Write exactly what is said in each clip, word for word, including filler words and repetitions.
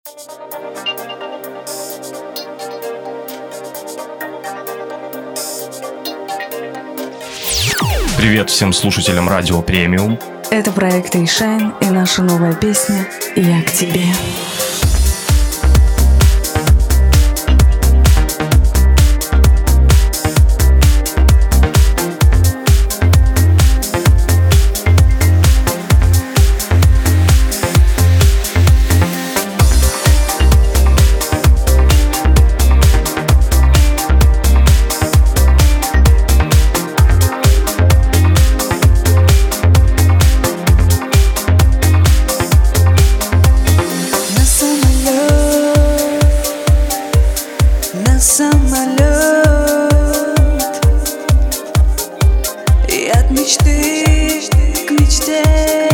Привет всем слушателям Радио Премиум. Это проект Эйшайн и наша новая песня «Я к тебе». Самолет и от мечты к мечте,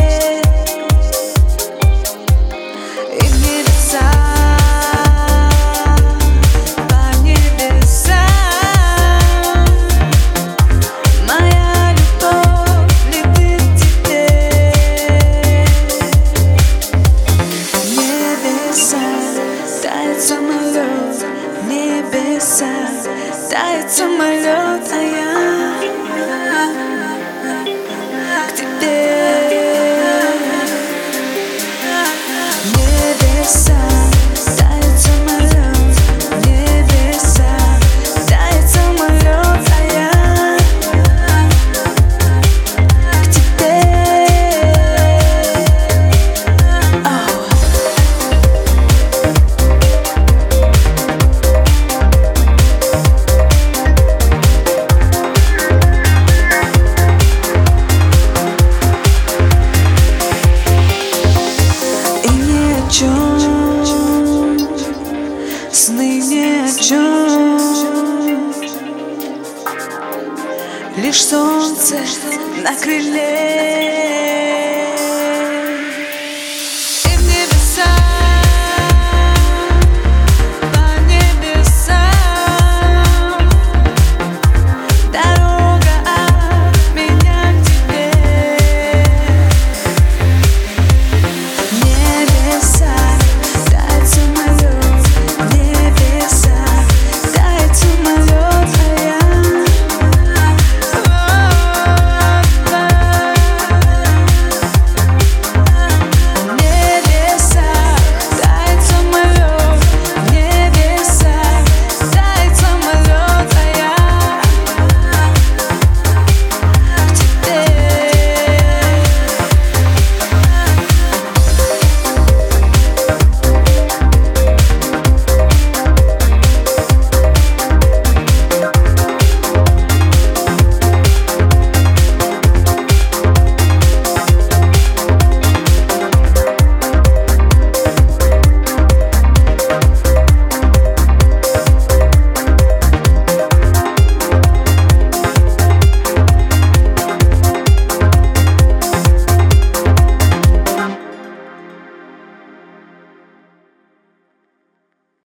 и в небеса, по небесам. Моя любовь летит к тебе. Небеса, тает самолет, небеса, тает самолет, а я к тебе. Небеса, тает самолет, небеса, тает самолет, а я к тебе. Oh. Сны ни о чем, лишь солнце на крыле.